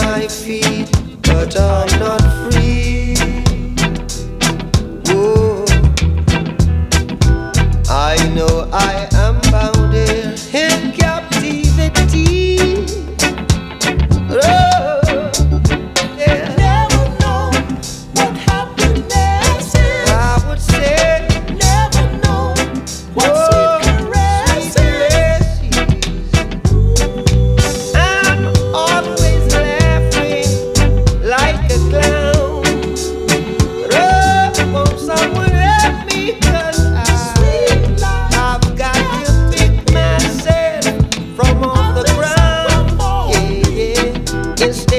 my feet, but I'm not free. Whoa. I know I am bound here in captivity. Oh, yeah. Never know what happiness is. I would say, Never know what sweet caress is. I'm always laughing like a clown. Oh, won't someone help me? 'Cause Sweet life. I've got to pick myself from off the ground. Yeah, yeah. It's